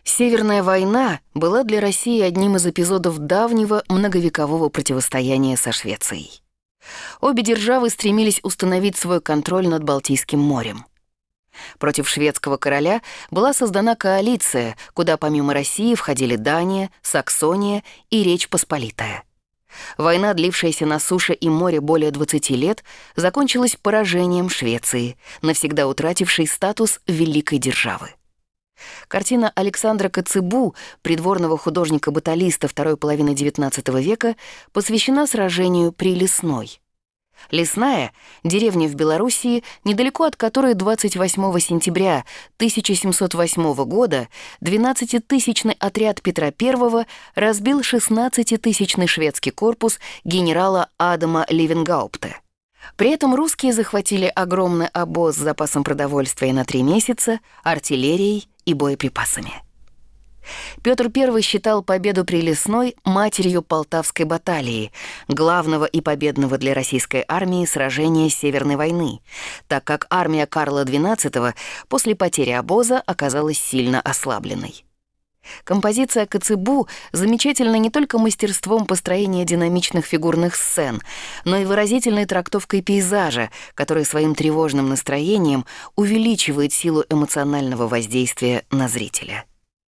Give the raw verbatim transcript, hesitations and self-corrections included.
Северная война была для России одним из эпизодов давнего многовекового противостояния со Швецией. Обе державы стремились установить свой контроль над Балтийским морем. Против шведского короля была создана коалиция, куда помимо России входили Дания, Саксония и Речь Посполитая. Война, длившаяся на суше и море более двадцати лет, закончилась поражением Швеции, навсегда утратившей статус великой державы. Картина Александра Коцыбу, придворного художника-баталиста второй половины девятнадцатого века, посвящена сражению при Лесной. Лесная — деревня в Белоруссии, недалеко от которой двадцать восьмого сентября тысяча семьсот восьмого года двенадцатитысячный отряд Петра Первого разбил шестнадцатитысячный шведский корпус генерала Адама Левенгаупта. При этом русские захватили огромный обоз с запасом продовольствия на три месяца, артиллерией и боеприпасами. Петр Первый считал победу при Лесной матерью Полтавской баталии, главного и победного для российской армии сражения Северной войны, так как армия Карла двенадцатого после потери обоза оказалась сильно ослабленной. Композиция Коцыбу замечательна не только мастерством построения динамичных фигурных сцен, но и выразительной трактовкой пейзажа, который своим тревожным настроением увеличивает силу эмоционального воздействия на зрителя.